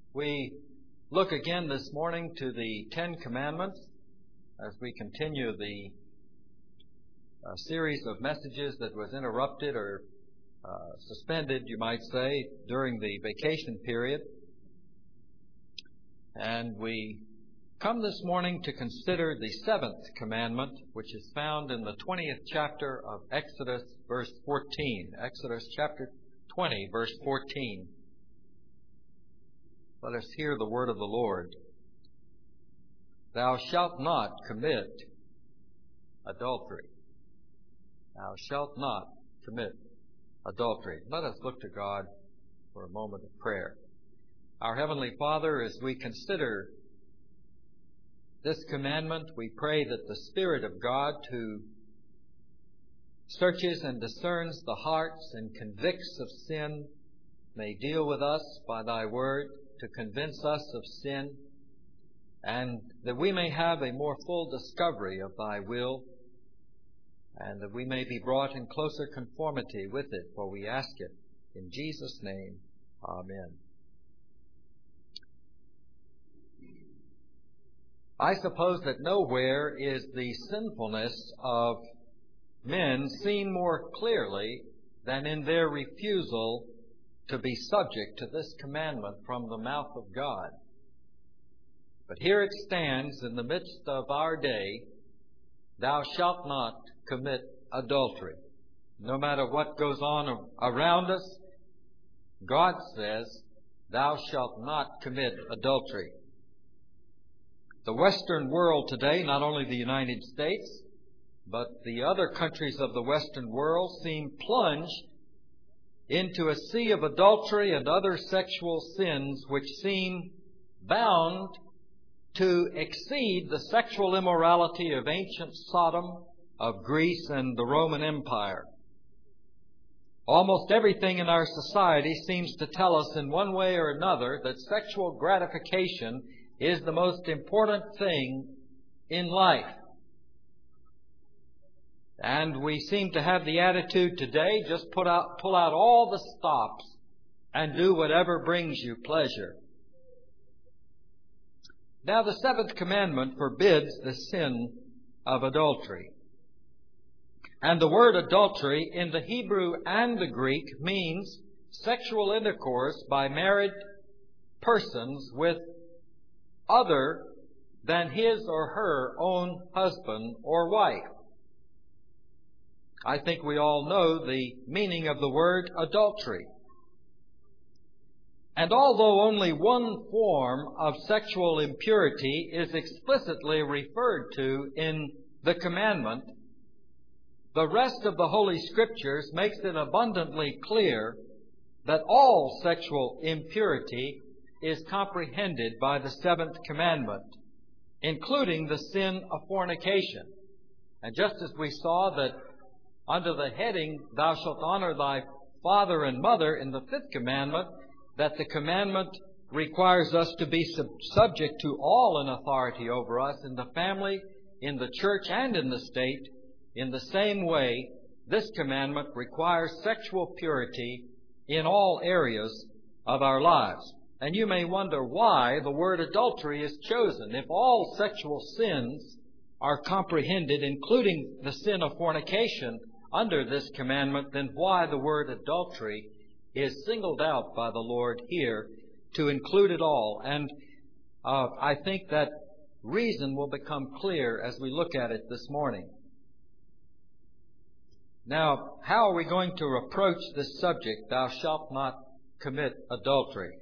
We look again this morning to the Ten Commandments as we continue the series of messages that was interrupted or suspended, you might say, during the vacation period. And we come this morning to consider the seventh commandment, which is found in the 20th chapter of Exodus, verse 14. Exodus chapter 20, verse 14. Let us hear the word of the Lord. Thou shalt not commit adultery. Thou shalt not commit adultery. Let us look to God for a moment of prayer. Our Heavenly Father, as we consider this commandment, we pray that the Spirit of God, who searches and discerns the hearts and convicts of sin, may deal with us by Thy word to convince us of sin, and that we may have a more full discovery of Thy will, and that we may be brought in closer conformity with it, for we ask it in Jesus' name. Amen. I suppose that nowhere is the sinfulness of men seen more clearly than in their refusal to be subject to this commandment from the mouth of God. But here it stands in the midst of our day, thou shalt not commit adultery. No matter what goes on around us, God says, thou shalt not commit adultery. The Western world today, not only the United States, but the other countries of the Western world seem plunged into a sea of adultery and other sexual sins which seem bound to exceed the sexual immorality of ancient Sodom, of Greece, and the Roman Empire. Almost everything in our society seems to tell us in one way or another that sexual gratification is the most important thing in life. And we seem to have the attitude today, just pull out all the stops and do whatever brings you pleasure. Now, the seventh commandment forbids the sin of adultery. And the word adultery in the Hebrew and the Greek means sexual intercourse by married persons with other than his or her own husband or wife. I think we all know the meaning of the word adultery. And although only one form of sexual impurity is explicitly referred to in the commandment, the rest of the Holy Scriptures makes it abundantly clear that all sexual impurity is comprehended by the seventh commandment, including the sin of fornication. And just as we saw that under the heading, thou shalt honor thy father and mother in the fifth commandment, that the commandment requires us to be subject to all in authority over us in the family, in the church, and in the state. In the same way, this commandment requires sexual purity in all areas of our lives. And you may wonder why the word adultery is chosen. If all sexual sins are comprehended, including the sin of fornication, under this commandment, then why the word adultery is singled out by the Lord here to include it all. And I think that reason will become clear as we look at it this morning. Now, how are we going to approach this subject, thou shalt not commit adultery?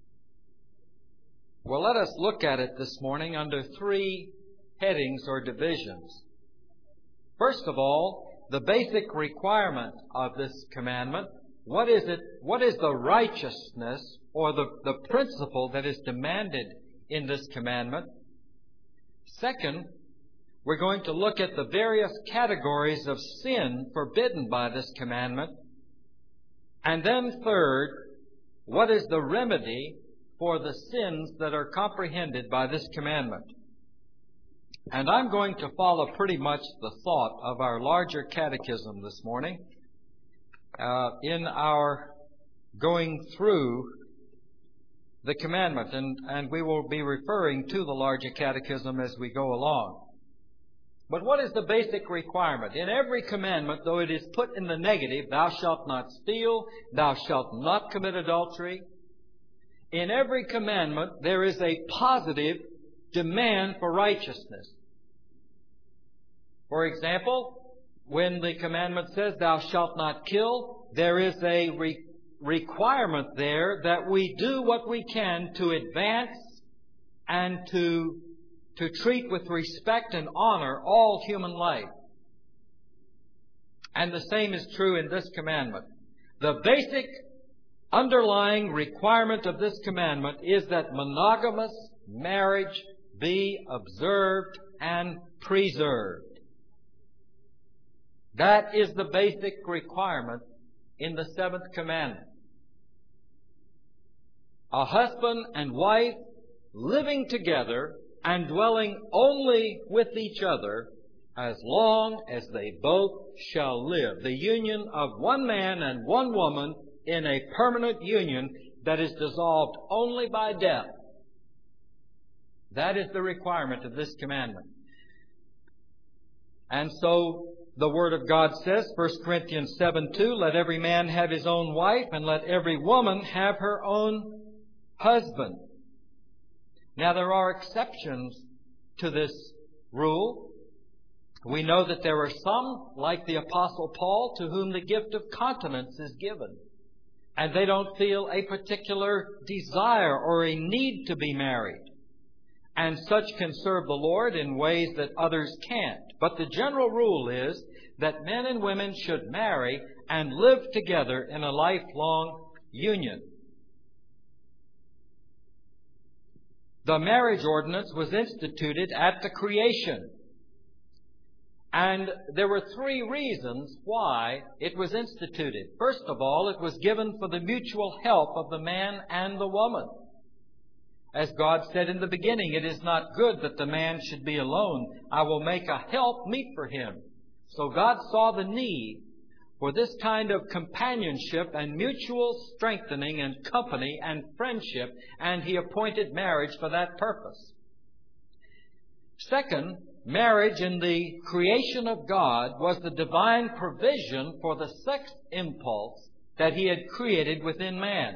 Well, let us look at it this morning under three headings or divisions. First of all, the basic requirement of this commandment. What is it? What is the righteousness or the principle that is demanded in this commandment? Second, we're going to look at the various categories of sin forbidden by this commandment. And then third, what is the remedy for the sins that are comprehended by this commandment? And I'm going to follow pretty much the thought of our larger catechism this morning in our going through the commandment, and we will be referring to the larger catechism as we go along. But what is the basic requirement? In every commandment, though it is put in the negative, thou shalt not steal, thou shalt not commit adultery, in every commandment there is a positive demand for righteousness. For example, when the commandment says, thou shalt not kill, there is a requirement there that we do what we can to advance and to treat with respect and honor all human life. And the same is true in this commandment. The basic underlying requirement of this commandment is that monogamous marriage be observed and preserved. That is the basic requirement in the seventh commandment. A husband and wife living together and dwelling only with each other as long as they both shall live. The union of one man and one woman in a permanent union that is dissolved only by death. That is the requirement of this commandment. And so the Word of God says, 1 Corinthians 7:2, let every man have his own wife, and let every woman have her own husband. Now, there are exceptions to this rule. We know that there are some, like the Apostle Paul, to whom the gift of continence is given, and they don't feel a particular desire or a need to be married. And such can serve the Lord in ways that others can't. But the general rule is that men and women should marry and live together in a lifelong union. The marriage ordinance was instituted at the creation. And there were three reasons why it was instituted. First of all, it was given for the mutual help of the man and the woman. As God said in the beginning, it is not good that the man should be alone. I will make a help meet for him. So God saw the need for this kind of companionship and mutual strengthening and company and friendship, and He appointed marriage for that purpose. Second, marriage in the creation of God was the divine provision for the sex impulse that He had created within man.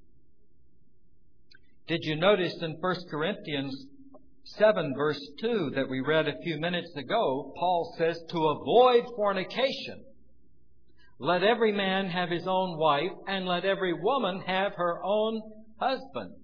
Did you notice in 1 Corinthians 7 verse 2 that we read a few minutes ago, Paul says, to avoid fornication, let every man have his own wife, and let every woman have her own husband.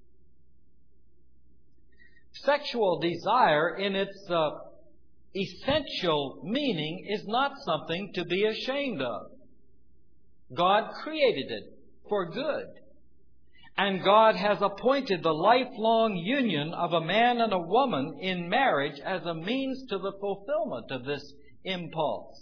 Sexual desire in its essential meaning is not something to be ashamed of. God created it for good. And God has appointed the lifelong union of a man and a woman in marriage as a means to the fulfillment of this impulse.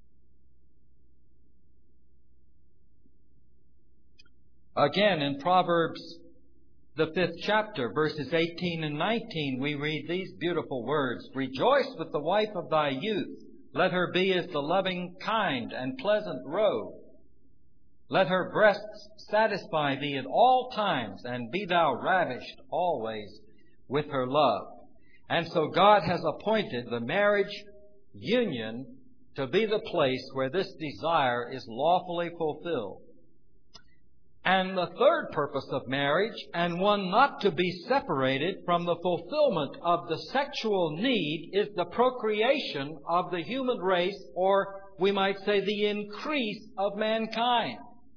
Again, in Proverbs, the 5th chapter, verses 18 and 19, we read these beautiful words. Rejoice with the wife of thy youth. Let her be as the loving kind and pleasant roe. Let her breasts satisfy thee at all times, and be thou ravished always with her love. And so God has appointed the marriage union to be the place where this desire is lawfully fulfilled. And the third purpose of marriage, and one not to be separated from the fulfillment of the sexual need, is the procreation of the human race, or we might say the increase of mankind.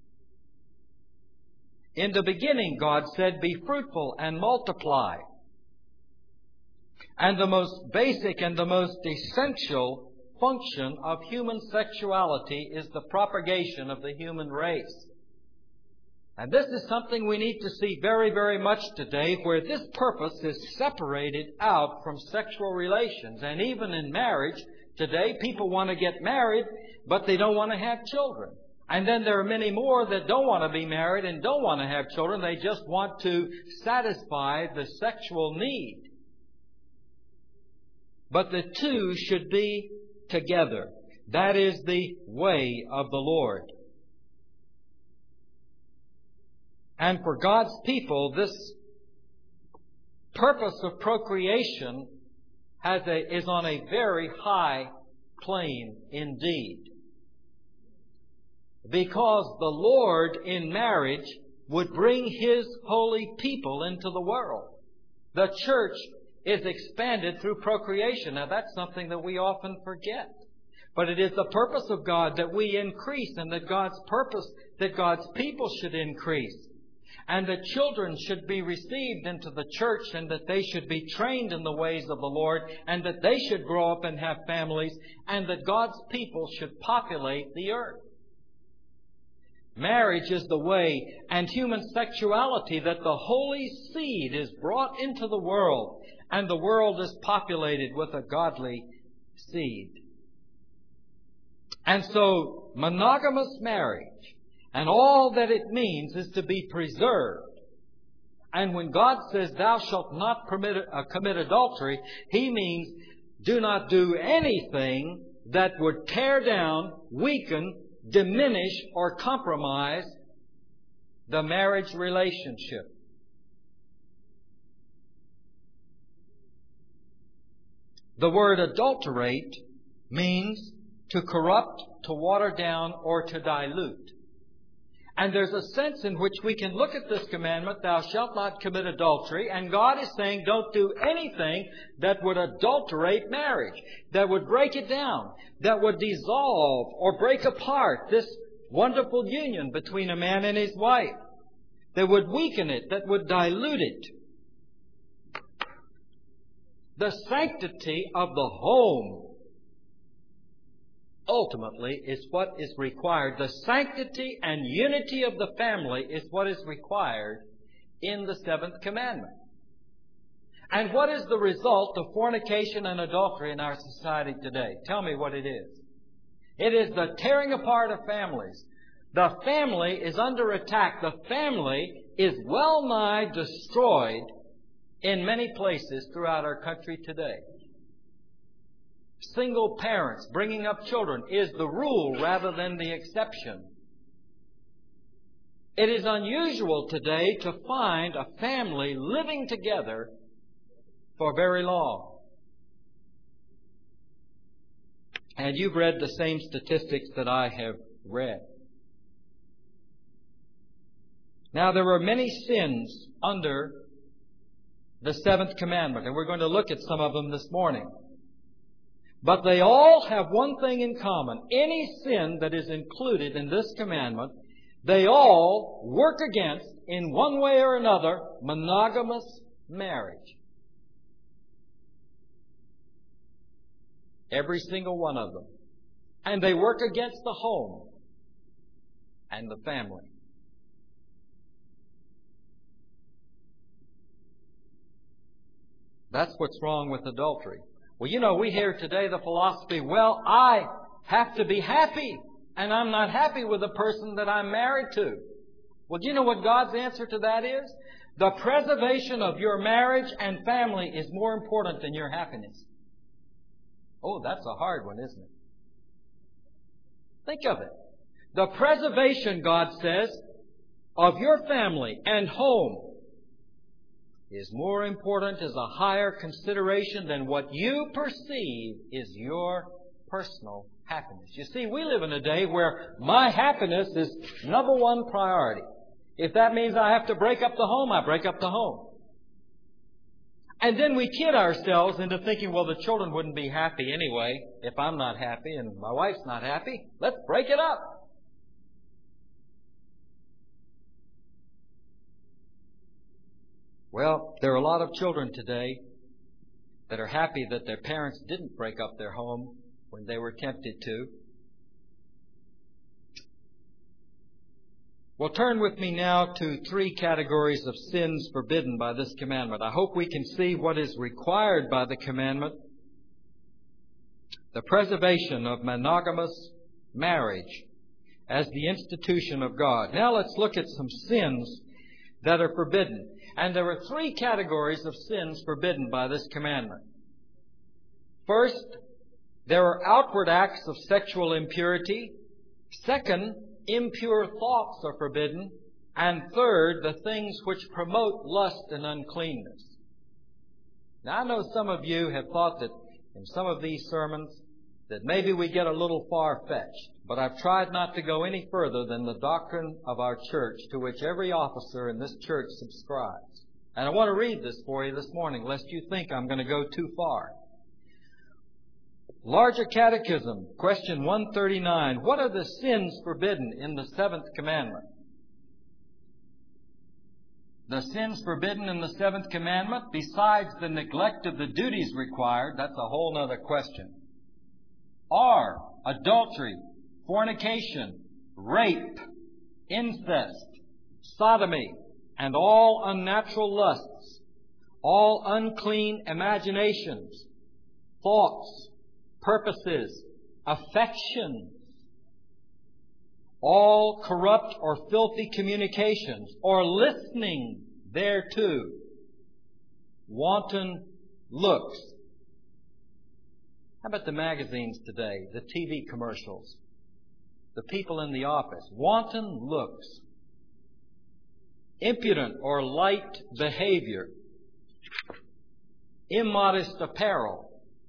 In the beginning, God said, be fruitful and multiply. And the most basic and the most essential function of human sexuality is the propagation of the human race. And this is something we need to see very, very much today, where this purpose is separated out from sexual relations. And even in marriage, today people want to get married, but they don't want to have children. And then there are many more that don't want to be married and don't want to have children. They just want to satisfy the sexual need. But the two should be together. That is the way of the Lord. And for God's people, this purpose of procreation is on a very high plane indeed. Because the Lord in marriage would bring His holy people into the world. The church is expanded through procreation. Now that's something that we often forget. But it is the purpose of God that we increase, and that God's purpose that God's people should increase. And that children should be received into the church, and that they should be trained in the ways of the Lord, and that they should grow up and have families, and that God's people should populate the earth. Marriage is the way, and human sexuality, that the holy seed is brought into the world, and the world is populated with a godly seed. And so, monogamous marriage and all that it means is to be preserved. And when God says, "Thou shalt not commit adultery," He means do not do anything that would tear down, weaken, diminish, or compromise the marriage relationship. The word adulterate means to corrupt, to water down, or to dilute. And there's a sense in which we can look at this commandment, "Thou shalt not commit adultery," and God is saying don't do anything that would adulterate marriage, that would break it down, that would dissolve or break apart this wonderful union between a man and his wife, that would weaken it, that would dilute it. The sanctity of the home ultimately is what is required. The sanctity and unity of the family is what is required in the seventh commandment. And what is the result of fornication and adultery in our society today? Tell me what it is. It is the tearing apart of families. The family is under attack. The family is well nigh destroyed in many places throughout our country today. Single parents bringing up children is the rule rather than the exception. It is unusual today to find a family living together for very long. And you've read the same statistics that I have read. Now, there are many sins under the seventh commandment, and we're going to look at some of them this morning. But they all have one thing in common. Any sin that is included in this commandment, they all work against, in one way or another, monogamous marriage. Every single one of them. And they work against the home and the family. That's what's wrong with adultery. Well, you know, we hear today the philosophy, well, I have to be happy, and I'm not happy with the person that I'm married to. Well, do you know what God's answer to that is? The preservation of your marriage and family is more important than your happiness. Oh, that's a hard one, isn't it? Think of it. The preservation, God says, of your family and home is more important, is a higher consideration than what you perceive is your personal happiness. You see, we live in a day where my happiness is number one priority. If that means I have to break up the home, I break up the home. And then we kid ourselves into thinking, well, the children wouldn't be happy anyway if I'm not happy and my wife's not happy. Let's break it up. Well, there are a lot of children today that are happy that their parents didn't break up their home when they were tempted to. Well, turn with me now to 3 categories of sins forbidden by this commandment. I hope we can see what is required by the commandment. The preservation of monogamous marriage as the institution of God. Now let's look at some sins that are forbidden. And there are 3 categories of sins forbidden by this commandment. First, there are outward acts of sexual impurity. Second, impure thoughts are forbidden. And third, the things which promote lust and uncleanness. Now, I know some of you have thought that in some of these sermons that maybe we get a little far-fetched, but I've tried not to go any further than the doctrine of our church, to which every officer in this church subscribes. And I want to read this for you this morning, lest you think I'm going to go too far. Larger Catechism, question 139. What are the sins forbidden in the seventh commandment? The sins forbidden in the seventh commandment, besides the neglect of the duties required, that's a whole other question, are adultery, fornication, rape, incest, sodomy, and all unnatural lusts, all unclean imaginations, thoughts, purposes, affections, all corrupt or filthy communications, or listening thereto, wanton looks. How about the magazines today, the TV commercials, the people in the office? Wanton looks, impudent or light behavior, immodest apparel,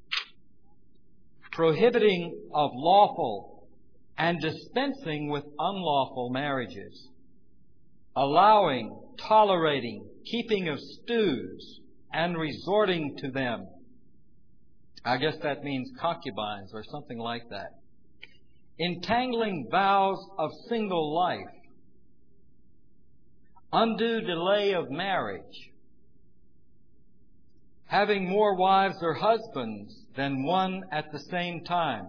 prohibiting of lawful and dispensing with unlawful marriages, allowing, tolerating, keeping of stews, and resorting to them. I guess that means concubines or something like that. Entangling vows of single life, undue delay of marriage, having more wives or husbands than one at the same time,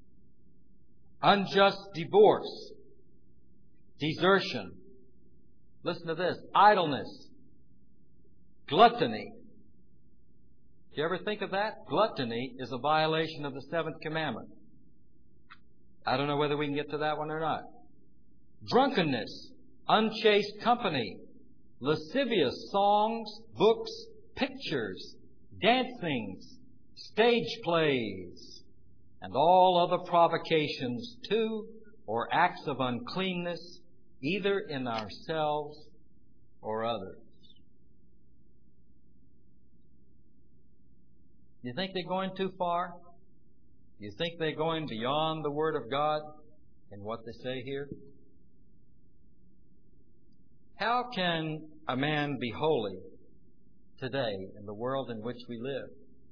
unjust divorce, desertion. Listen to this. Idleness, gluttony. Do you ever think of that? Gluttony is a violation of the seventh commandment. I don't know whether we can get to that one or not. Drunkenness, unchaste company, lascivious songs, books, pictures, dancings, stage plays, and all other provocations to or acts of uncleanness, either in ourselves or others. You think they're going too far? You think they're going beyond the Word of God in what they say here? How can a man be holy today in the world in which we live?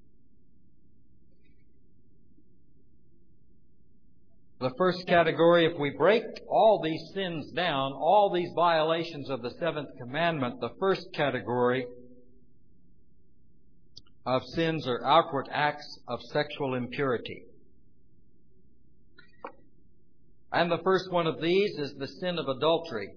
The first category, if we break all these sins down, all these violations of the seventh commandment, the first category of sins are outward acts of sexual impurity. And the first one of these is the sin of adultery.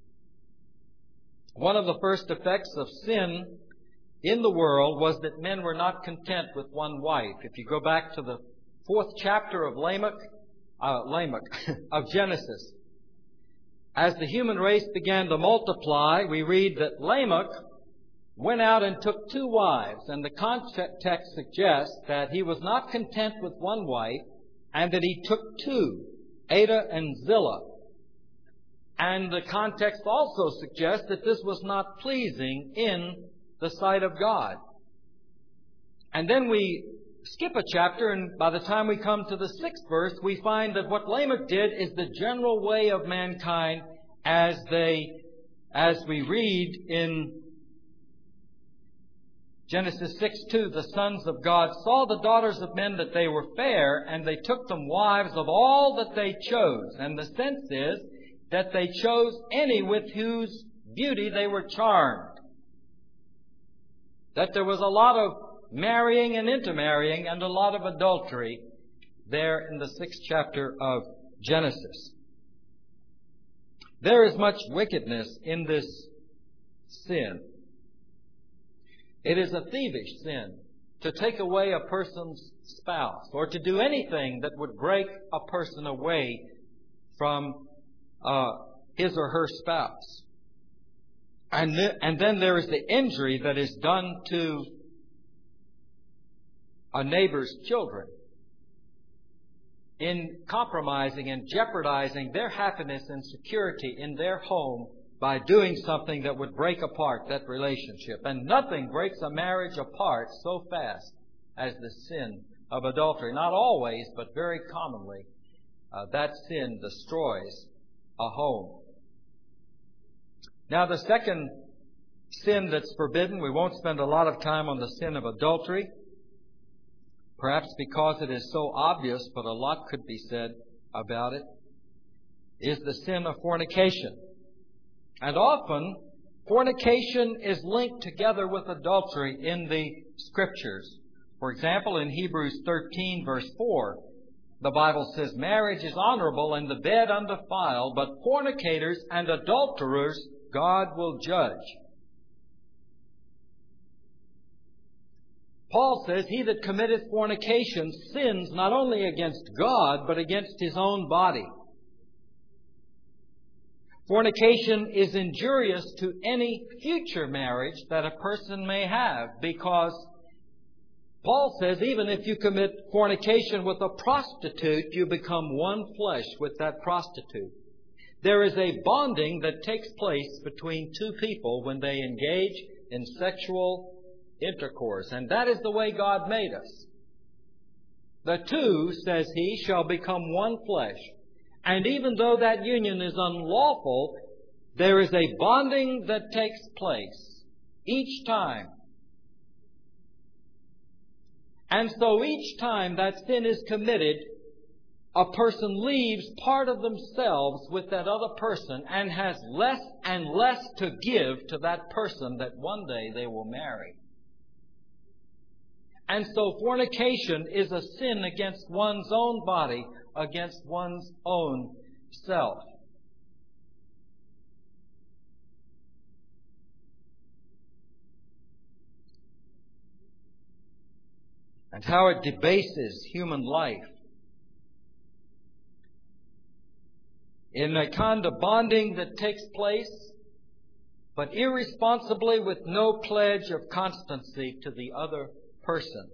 One of the first effects of sin in the world was that men were not content with one wife. If you go back to the 4th chapter of of Genesis, as the human race began to multiply, we read that Lamech went out and took 2 wives, and the context suggests that he was not content with one wife, and that he took 2, Adah and Zillah. And the context also suggests that this was not pleasing in the sight of God. And then we skip a chapter, and by the time we come to the 6th verse, we find that what Lamech did is the general way of mankind as we read in Genesis 6:2, the sons of God saw the daughters of men that they were fair, and they took them wives of all that they chose. And the sense is that they chose any with whose beauty they were charmed. That there was a lot of marrying and intermarrying and a lot of adultery there in the 6th chapter of Genesis. There is much wickedness in this sin. It is a thievish sin to take away a person's spouse or to do anything that would break a person away from his or her spouse. And then there is the injury that is done to a neighbor's children in compromising and jeopardizing their happiness and security in their home by doing something that would break apart that relationship. And nothing breaks a marriage apart so fast as the sin of adultery. Not always, but very commonly, that sin destroys a home. Now, the second sin that's forbidden, we won't spend a lot of time on the sin of adultery, perhaps because it is so obvious, but a lot could be said about it, is the sin of fornication. And often, fornication is linked together with adultery in the Scriptures. For example, in Hebrews 13, verse 4, the Bible says, "Marriage is honorable and the bed undefiled, but fornicators and adulterers God will judge." Paul says, "He that committeth fornication sins not only against God, but against his own body." Fornication is injurious to any future marriage that a person may have, because Paul says even if you commit fornication with a prostitute, you become one flesh with that prostitute. There is a bonding that takes place between two people when they engage in sexual intercourse, and that is the way God made us. "The two," says he, "shall become one flesh." And even though that union is unlawful, there is a bonding that takes place each time. And so each time that sin is committed, a person leaves part of themselves with that other person and has less and less to give to that person that one day they will marry. And so fornication is a sin against one's own body, against one's own self. And how it debases human life. In a kind of bonding that takes place, but irresponsibly with no pledge of constancy to the other person.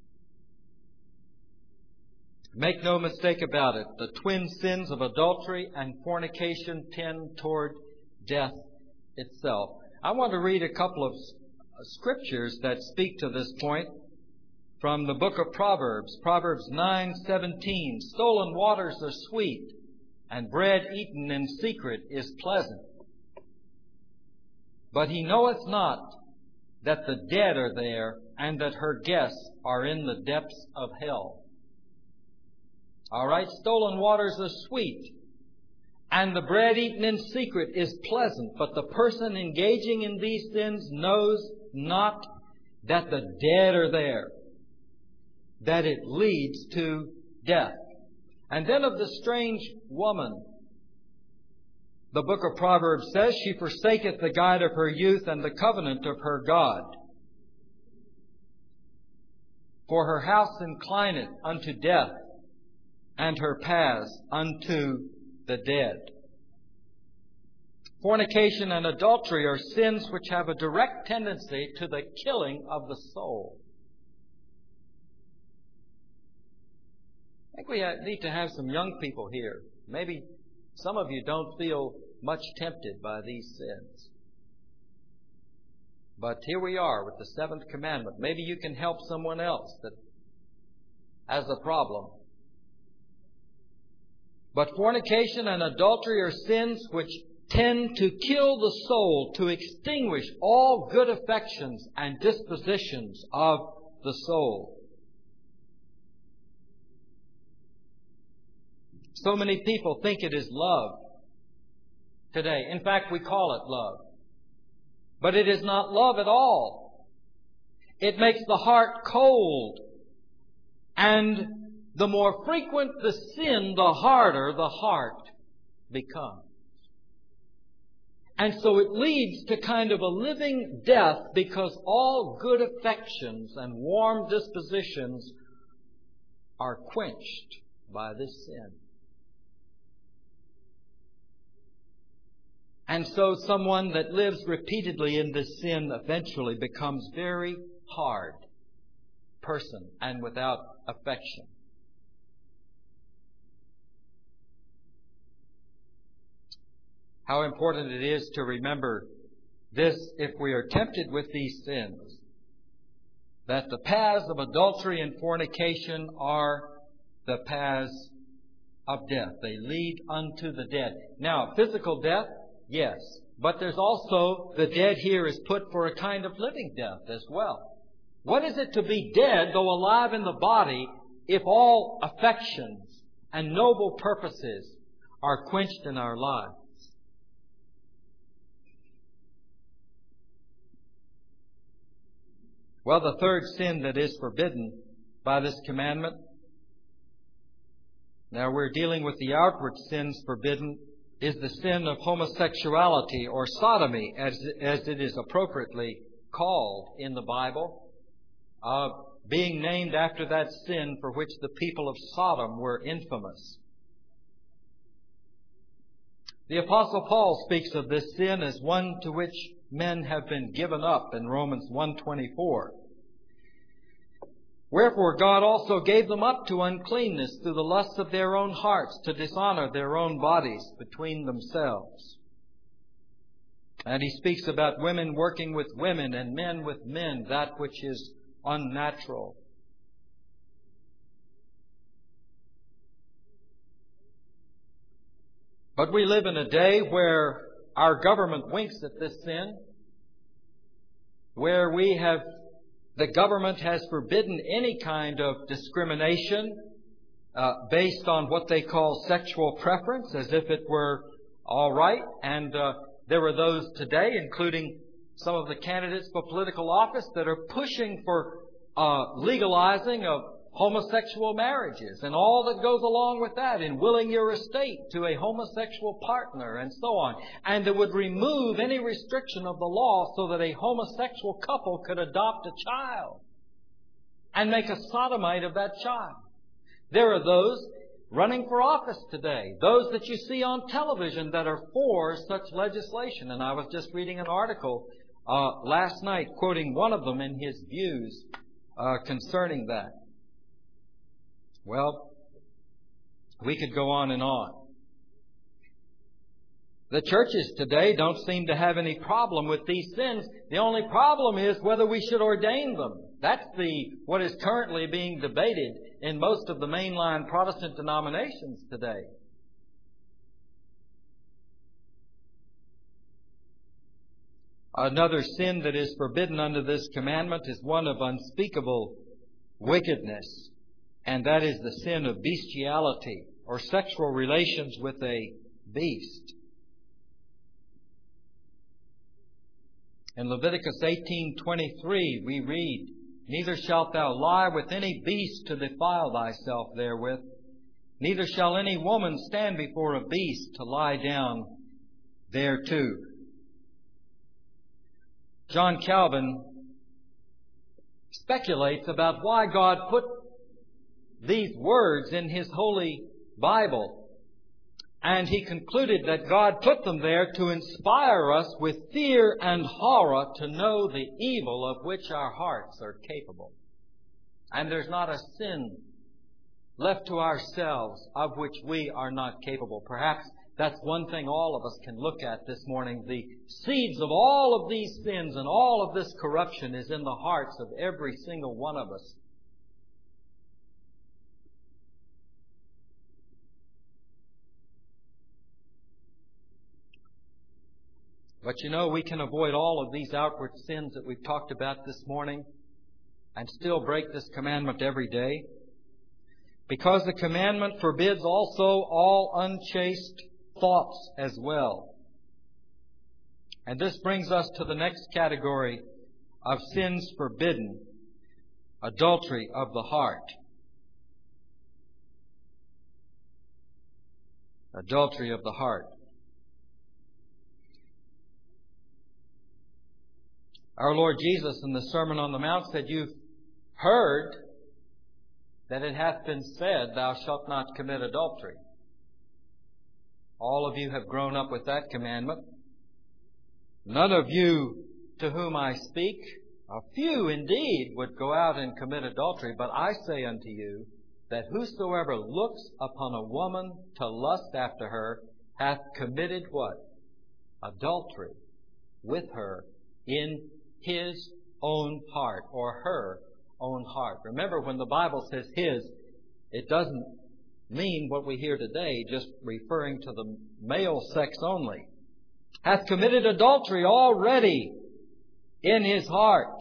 Make no mistake about it, the twin sins of adultery and fornication tend toward death itself. I want to read a couple of scriptures that speak to this point from the book of Proverbs. Proverbs 9:17, "Stolen waters are sweet, and bread eaten in secret is pleasant. But he knoweth not that the dead are there, and that her guests are in the depths of hell." All right, stolen waters are sweet, and the bread eaten in secret is pleasant, but the person engaging in these sins knows not that the dead are there, that it leads to death. And then of the strange woman, the book of Proverbs says, "She forsaketh the guide of her youth and the covenant of her God. For her house inclineth unto death, and her paths unto the dead." Fornication and adultery are sins which have a direct tendency to the killing of the soul. I think we need to have some young people here. Maybe some of you don't feel much tempted by these sins. But here we are with the seventh commandment. Maybe you can help someone else that has a problem. But fornication and adultery are sins which tend to kill the soul, to extinguish all good affections and dispositions of the soul. So many people think it is love today. In fact, we call it love. But it is not love at all. It makes the heart cold. And the more frequent the sin, the harder the heart becomes. And so it leads to kind of a living death, because all good affections and warm dispositions are quenched by this sin. And so someone that lives repeatedly in this sin eventually becomes very hard person and without affection. how important it is to remember this if we are tempted with these sins, that the paths of adultery and fornication are the paths of death. They lead unto the dead. Now, physical death, yes, but there's also the dead here is put for a kind of living death as well. What is it to be dead, though alive in the body, if all affections and noble purposes are quenched in our lives? Well, the third sin that is forbidden by this commandment, now we're dealing with the outward sins forbidden, is the sin of homosexuality or sodomy, as it is appropriately called in the Bible, being named after that sin for which the people of Sodom were infamous. The Apostle Paul speaks of this sin as one to which men have been given up in Romans 1:24. Wherefore God also gave them up to uncleanness through the lusts of their own hearts, to dishonor their own bodies between themselves. And he speaks about women working with women and men with men, that which is unnatural. But we live in a day where our government winks at this sin, where the government has forbidden any kind of discrimination based on what they call sexual preference, as if it were all right. And there are those today, including some of the candidates for political office, that are pushing for legalizing of homosexual marriages and all that goes along with that, in willing your estate to a homosexual partner and so on. And it would remove any restriction of the law so that a homosexual couple could adopt a child and make a sodomite of that child. There are those running for office today, those that you see on television that are for such legislation. And I was just reading an article last night quoting one of them in his views concerning that. Well, we could go on and on. The churches today don't seem to have any problem with these sins. The only problem is whether we should ordain them. That's what is currently being debated in most of the mainline Protestant denominations today. Another sin that is forbidden under this commandment is one of unspeakable wickedness, and that is the sin of bestiality, or sexual relations with a beast. In Leviticus 18:23 we read, "Neither shalt thou lie with any beast to defile thyself therewith, neither shall any woman stand before a beast to lie down thereto." John Calvin speculates about why God put these words in His Holy Bible. And he concluded that God put them there to inspire us with fear and horror to know the evil of which our hearts are capable. And there's not a sin left to ourselves of which we are not capable. Perhaps that's one thing all of us can look at this morning. The seeds of all of these sins and all of this corruption is in the hearts of every single one of us. But you know, we can avoid all of these outward sins that we've talked about this morning and still break this commandment every day, because the commandment forbids also all unchaste thoughts as well. And this brings us to the next category of sins forbidden: adultery of the heart. Adultery of the heart. Our Lord Jesus in the Sermon on the Mount said, "You've heard that it hath been said, Thou shalt not commit adultery." All of you have grown up with that commandment. None of you to whom I speak, a few indeed, would go out and commit adultery. But I say unto you that whosoever looks upon a woman to lust after her hath committed what? adultery with her in his own heart or her own heart. Remember, when the Bible says his, it doesn't mean what we hear today, just referring to the male sex only. Hath committed adultery already in his heart.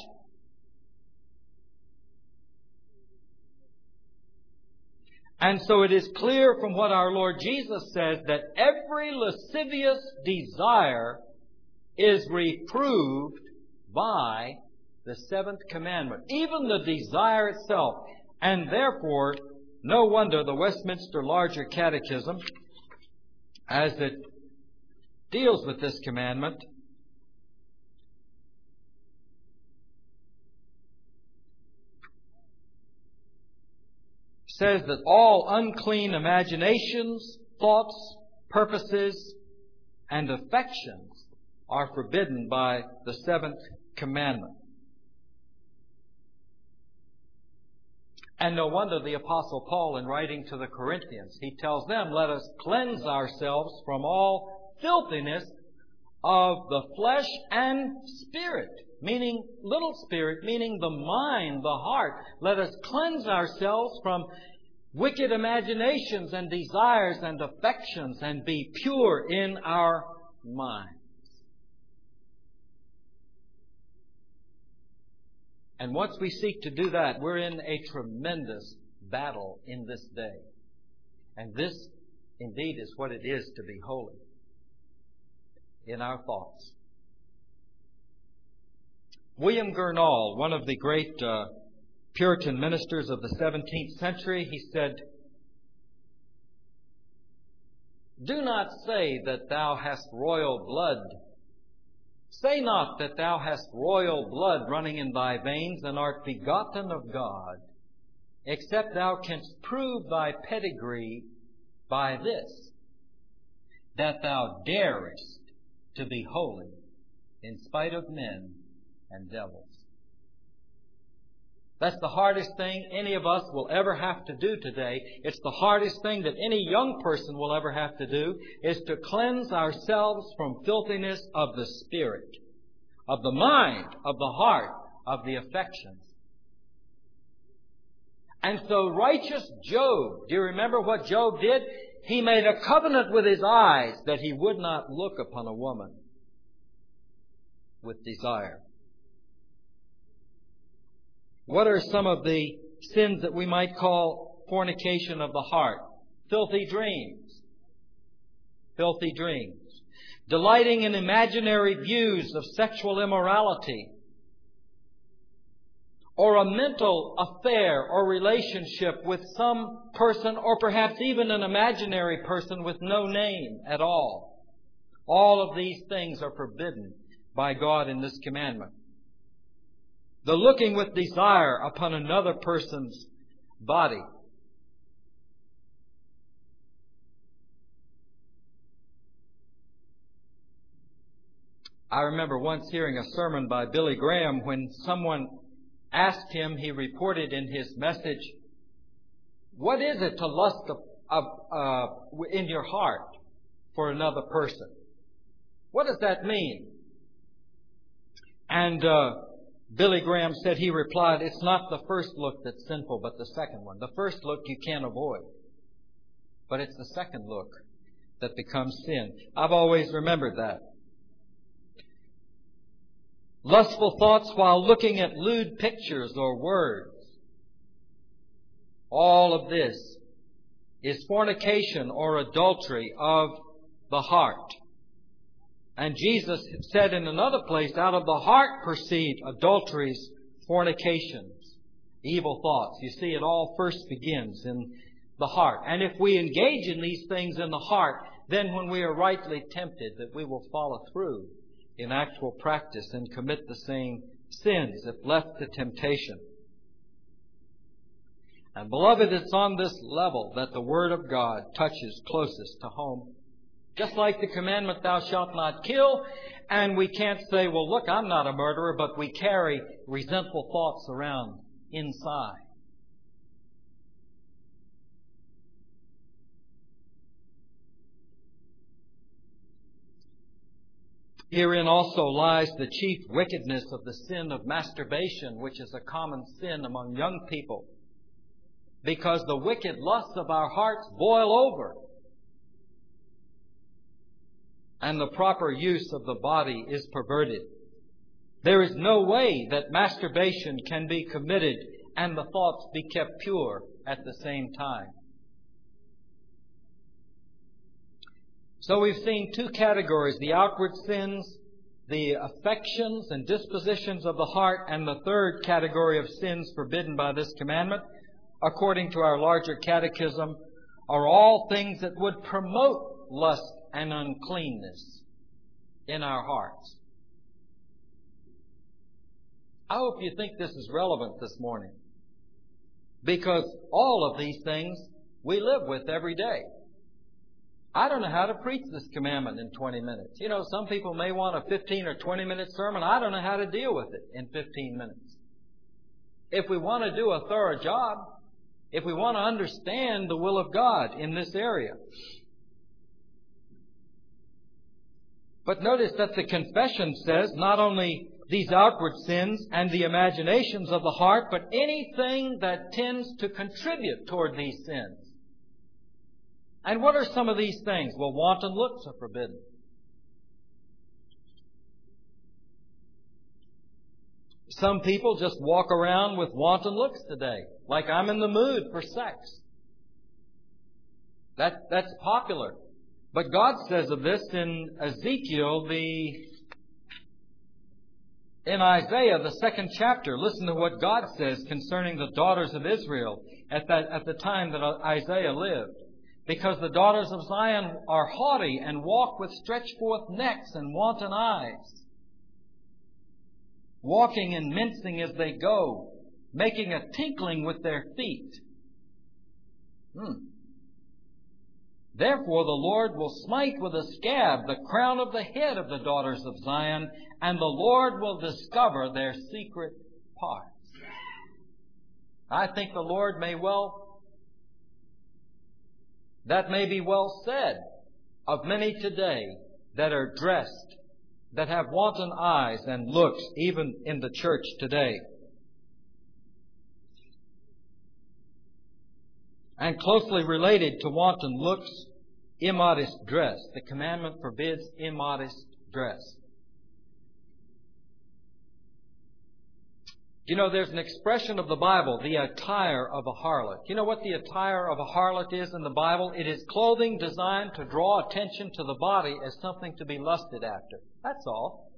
And so it is clear from what our Lord Jesus said that every lascivious desire is reproved by the seventh commandment, even the desire itself. And therefore, no wonder the Westminster Larger Catechism, as it deals with this commandment, says that all unclean imaginations, thoughts, purposes, and affections are forbidden by the seventh commandment. And no wonder the Apostle Paul, in writing to the Corinthians, he tells them, let us cleanse ourselves from all filthiness of the flesh and spirit, meaning little spirit, meaning the mind, the heart. Let us cleanse ourselves from wicked imaginations and desires and affections and be pure in our minds. And once we seek to do that, we're in a tremendous battle in this day. And this, indeed, is what it is to be holy in our thoughts. William Gurnall, one of the great Puritan ministers of the 17th century, he said, do not say that thou hast royal blood. Say not that thou hast royal blood running in thy veins and art begotten of God, except thou canst prove thy pedigree by this, that thou darest to be holy in spite of men and devils. That's the hardest thing any of us will ever have to do today. It's the hardest thing that any young person will ever have to do, is to cleanse ourselves from filthiness of the spirit, of the mind, of the heart, of the affections. And so righteous Job, do you remember what Job did? He made a covenant with his eyes that he would not look upon a woman with desire. What are some of the sins that we might call fornication of the heart? Filthy dreams. Filthy dreams. Delighting in imaginary views of sexual immorality. Or a mental affair or relationship with some person, or perhaps even an imaginary person with no name at all. All of these things are forbidden by God in this commandment. The looking with desire upon another person's body. I remember once hearing a sermon by Billy Graham when someone asked him, he reported in his message, what is it to lust in your heart for another person? What does that mean? And Billy Graham said, he replied, it's not the first look that's sinful, but the second one. The first look you can't avoid. But it's the second look that becomes sin. I've always remembered that. Lustful thoughts while looking at lewd pictures or words. All of this is fornication or adultery of the heart. And Jesus said in another place, out of the heart proceed adulteries, fornications, evil thoughts. You see, it all first begins in the heart. And if we engage in these things in the heart, then when we are rightly tempted, that we will follow through in actual practice and commit the same sins if left to temptation. And beloved, it's on this level that the Word of God touches closest to home. Just like the commandment, thou shalt not kill, and we can't say, well, look, I'm not a murderer, but we carry resentful thoughts around inside. Herein also lies the chief wickedness of the sin of masturbation, which is a common sin among young people, because the wicked lusts of our hearts boil over, and the proper use of the body is perverted. There is no way that masturbation can be committed and the thoughts be kept pure at the same time. So we've seen two categories: the outward sins, the affections and dispositions of the heart, and the third category of sins forbidden by this commandment, according to our larger catechism, are all things that would promote lust and uncleanness in our hearts. I hope you think this is relevant this morning, because all of these things we live with every day. I don't know how to preach this commandment in 20 minutes. You know, some people may want a 15 or 20-minute sermon. I don't know how to deal with it in 15 minutes. If we want to do a thorough job, if we want to understand the will of God in this area. But notice that the confession says not only these outward sins and the imaginations of the heart, but anything that tends to contribute toward these sins. And what are some of these things? Well, wanton looks are forbidden. Some people just walk around with wanton looks today, like I'm in the mood for sex. That's popular. But God says of this in Ezekiel, in Isaiah, the 2nd chapter. Listen to what God says concerning the daughters of Israel at the time that Isaiah lived. Because the daughters of Zion are haughty and walk with stretched forth necks and wanton eyes, walking and mincing as they go, making a tinkling with their feet. Therefore the Lord will smite with a scab the crown of the head of the daughters of Zion, and the Lord will discover their secret parts. I think the Lord that may be well said of many today that are dressed, that have wanton eyes and looks, even in the church today. And closely related to wanton looks, immodest dress. The commandment forbids immodest dress. You know, there's an expression of the Bible, the attire of a harlot. You know what the attire of a harlot is in the Bible? It is clothing designed to draw attention to the body as something to be lusted after. That's all.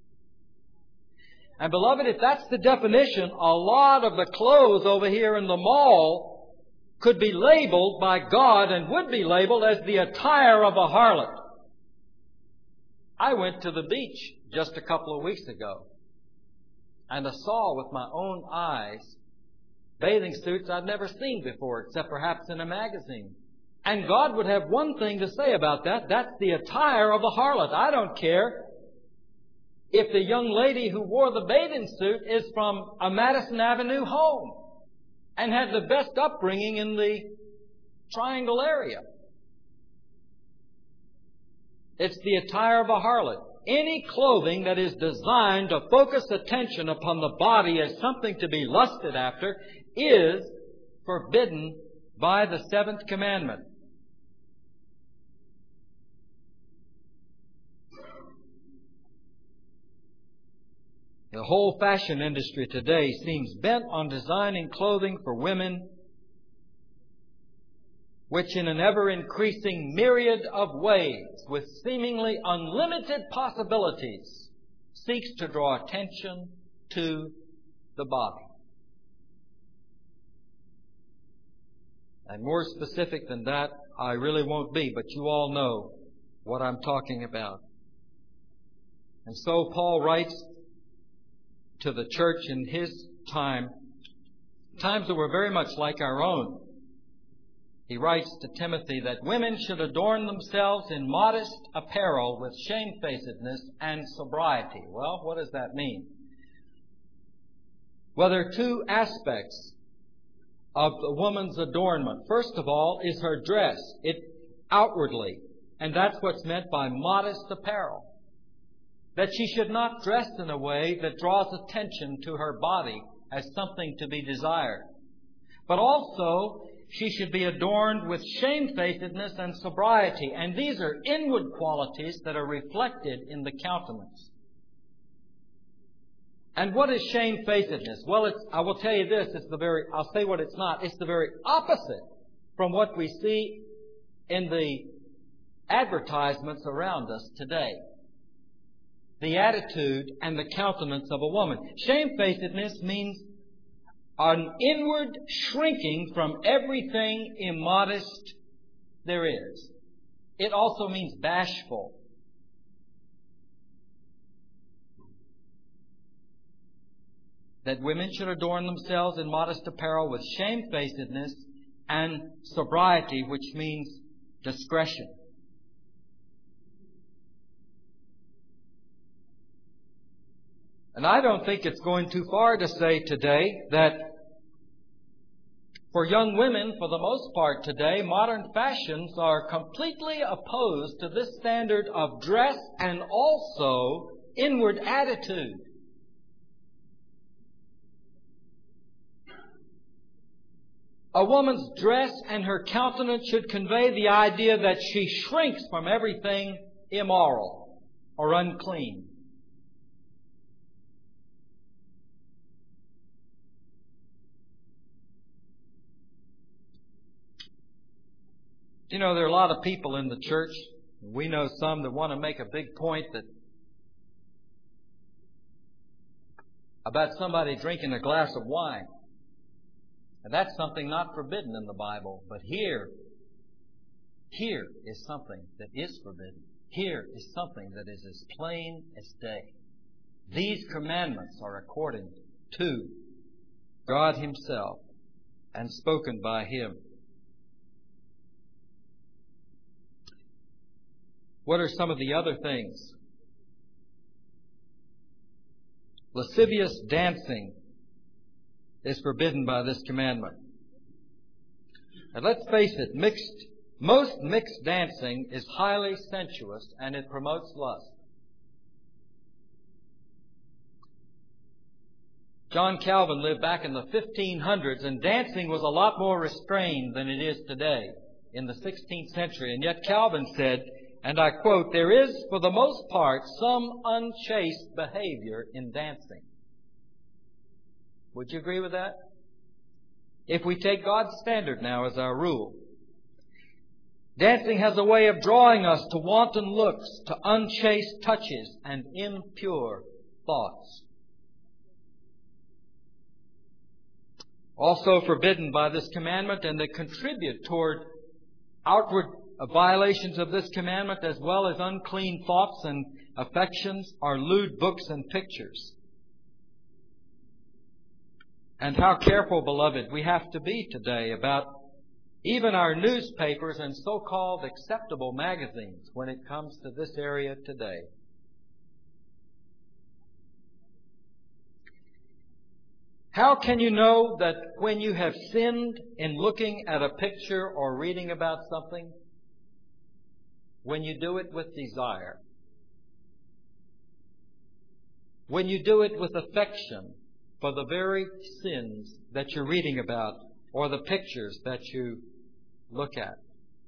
And beloved, if that's the definition, a lot of the clothes over here in the mall could be labeled by God and would be labeled as the attire of a harlot. I went to the beach just a couple of weeks ago, and I saw with my own eyes bathing suits I'd never seen before, except perhaps in a magazine. And God would have one thing to say about that. That's the attire of a harlot. I don't care if the young lady who wore the bathing suit is from a Madison Avenue home and had the best upbringing in the Triangle area. It's the attire of a harlot. Any clothing that is designed to focus attention upon the body as something to be lusted after is forbidden by the 7th commandment. The whole fashion industry today seems bent on designing clothing for women which in an ever-increasing myriad of ways, with seemingly unlimited possibilities, seeks to draw attention to the body. And more specific than that, I really won't be, but you all know what I'm talking about. And so Paul writes to the church in his time, times that were very much like our own. He writes to Timothy that women should adorn themselves in modest apparel with shamefacedness and sobriety. Well, what does that mean? Well, there are two aspects of the woman's adornment. First of all is her dress, it outwardly, and that's what's meant by modest apparel. that she should not dress in a way that draws attention to her body as something to be desired. But also, she should be adorned with shamefacedness and sobriety. And these are inward qualities that are reflected in the countenance. And what is shamefacedness? Well, I will tell you this, I'll say what it's not. It's the very opposite from what we see in the advertisements around us today. The attitude and the countenance of a woman. Shamefacedness means an inward shrinking from everything immodest there is. It also means bashful. That women should adorn themselves in modest apparel with shamefacedness and sobriety, which means discretion. And I don't think it's going too far to say today that for young women, for the most part today, modern fashions are completely opposed to this standard of dress and also inward attitude. A woman's dress and her countenance should convey the idea that she shrinks from everything immoral or unclean. You know, there are a lot of people in the church. We know some that want to make a big point about somebody drinking a glass of wine. And that's something not forbidden in the Bible. But here is something that is forbidden. Here is something that is as plain as day. These commandments are according to God Himself and spoken by Him. What are some of the other things? Lascivious dancing is forbidden by this commandment. And let's face it, most mixed dancing is highly sensuous and it promotes lust. John Calvin lived back in the 1500s, and dancing was a lot more restrained than it is today in the 16th century. And yet Calvin said, and I quote, "There is, for the most part, some unchaste behavior in dancing." Would you agree with that? If we take God's standard now as our rule. Dancing has a way of drawing us to wanton looks, to unchaste touches, and impure thoughts. Also forbidden by this commandment, and that contribute toward outward violations of this commandment, as well as unclean thoughts and affections, are lewd books and pictures. And how careful, beloved, we have to be today about even our newspapers and so-called acceptable magazines when it comes to this area today. How can you know that when you have sinned in looking at a picture or reading about something? When you do it with desire. When you do it with affection for the very sins that you're reading about or the pictures that you look at.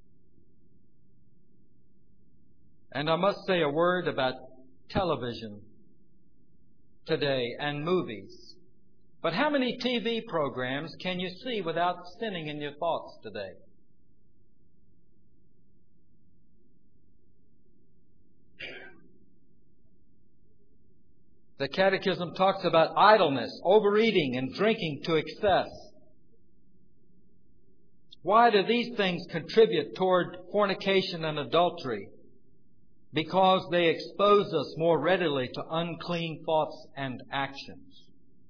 And I must say a word about television today and movies. But how many TV programs can you see without sinning in your thoughts today? The Catechism talks about idleness, overeating, and drinking to excess. Why do these things contribute toward fornication and adultery? Because they expose us more readily to unclean thoughts and actions.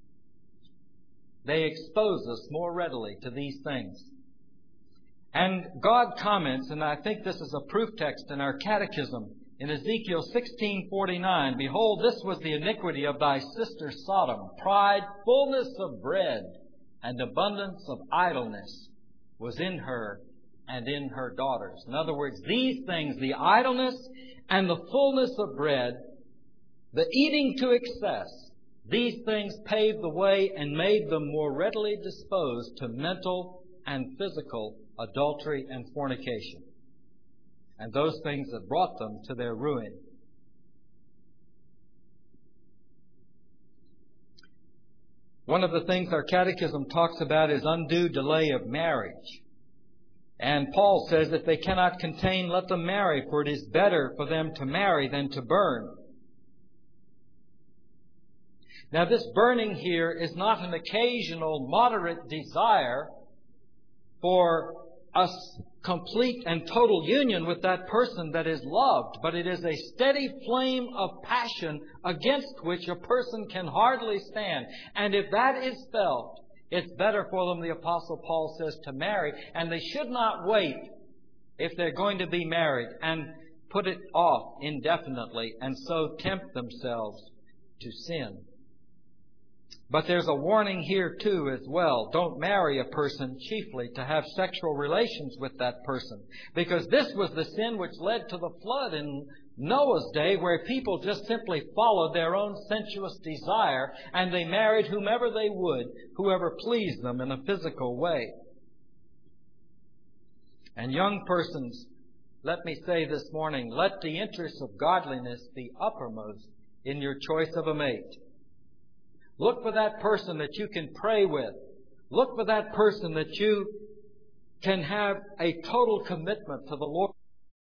They expose us more readily to these things. And God comments, and I think this is a proof text in our Catechism, in Ezekiel 16:49, "Behold, this was the iniquity of thy sister Sodom. Pride, fullness of bread, and abundance of idleness was in her and in her daughters." In other words, these things, the idleness and the fullness of bread, the eating to excess, these things paved the way and made them more readily disposed to mental and physical adultery and fornication, and those things that brought them to their ruin. One of the things our catechism talks about is undue delay of marriage. And Paul says, if they cannot contain, let them marry, for it is better for them to marry than to burn. Now, this burning here is not an occasional moderate desire for a complete and total union with that person that is loved, but it is a steady flame of passion against which a person can hardly stand. And if that is felt, it's better for them, the Apostle Paul says, to marry. And they should not wait, if they're going to be married, and put it off indefinitely and so tempt themselves to sin. But there's a warning here too as well. Don't marry a person chiefly to have sexual relations with that person. Because this was the sin which led to the flood in Noah's day, where people just simply followed their own sensuous desire and they married whomever they would, whoever pleased them in a physical way. And young persons, let me say this morning, let the interests of godliness be uppermost in your choice of a mate. Look for that person that you can pray with. Look for that person that you can have a total commitment to the Lord